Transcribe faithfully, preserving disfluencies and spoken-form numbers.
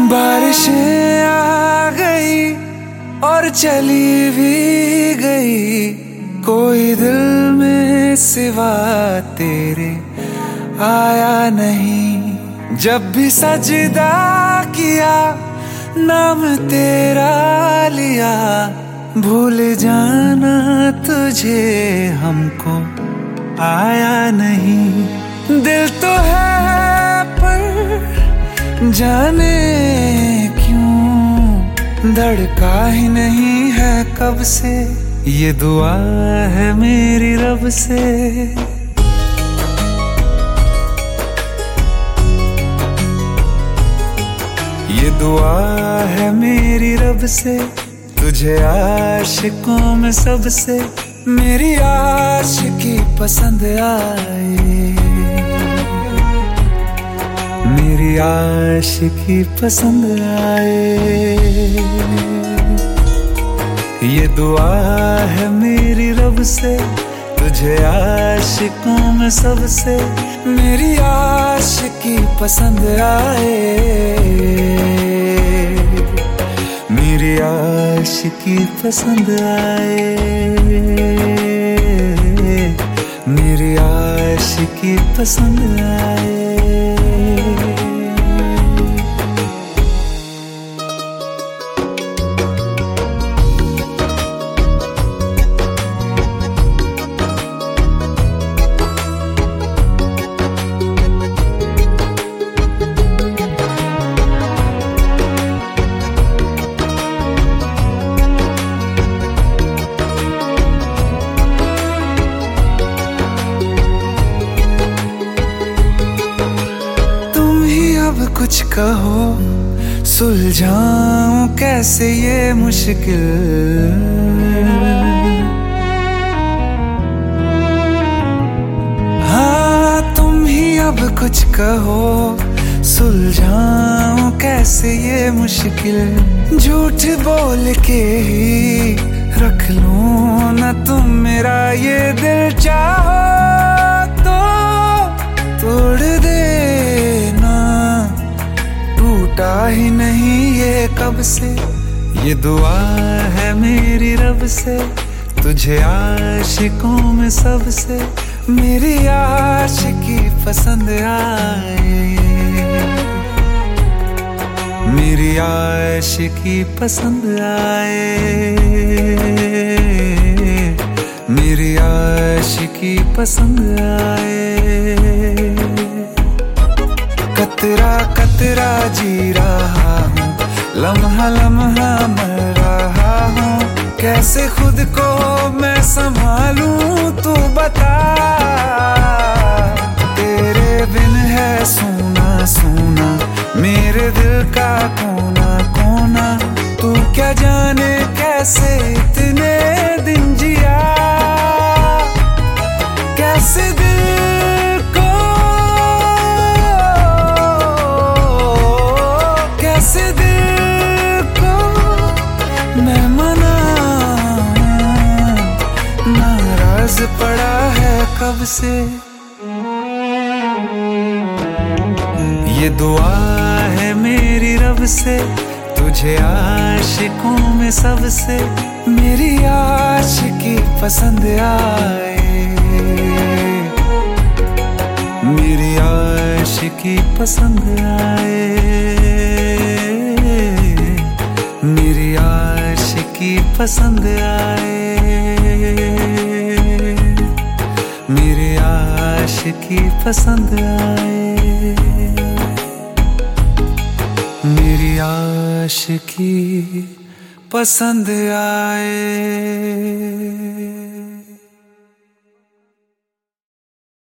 बारिशें आ गई और चली भी गई, कोई दिल में सिवा तेरे आया नहीं। जब भी सजदा किया नाम तेरा लिया, भूल जाना तुझे हमको आया नहीं। दिल तो है पर जाने क्यों धड़का ही नहीं है कब से, ये दुआ है मेरी रब से। ये दुआ है मेरी रब से, तुझे आशिकों में सबसे मेरी आशिकी पसंद आए, मेरी आशिकी पसंद आए। ये दुआ है मेरी रब से, तुझे आशिकों में सबसे मेरी आशिकी पसंद आए, मेरी आशिकी पसंद आए, मेरी आशिकी पसंद आए। अब कुछ कहो, सुलझाऊं कैसे ये मुश्किल, हाँ तुम ही अब कुछ कहो, सुलझाऊं कैसे ये मुश्किल। झूठ बोल के ही रख लूं ना तुम मेरा ये दिल, चाहो तो तोड़ देना, टूटा ही नहीं ये कब से। ये दुआ है मेरी रब से, तुझे आशिकों में सबसे मेरी आशिकी पसंद आए, मेरी आशिकी पसंद आए, मेरी आशिकी पसंद आए। कतरा कतरा जी रहा हूँ, लम्हा लम्हा मर रहा हूँ, कैसे खुद को मैं संभालूं तू बता। तेरे बिन है सूना सूना मेरे दिल का कोना कोना, तू क्या जाने कैसे इतने दिन जिया, कैसे दिल को कैसे दिल को मैं मनाऊं, नाराज पड़ा है कब से। ये दुआ है मेरी रब से, तुझे आशिकों में सबसे मेरी आशिकी पसंद आए, मेरी आशिकी पसंद आए, मेरी आशिकी पसंद आए, मेरी आशिकी पसंद आए, मेरी आशिकी पसंद आए।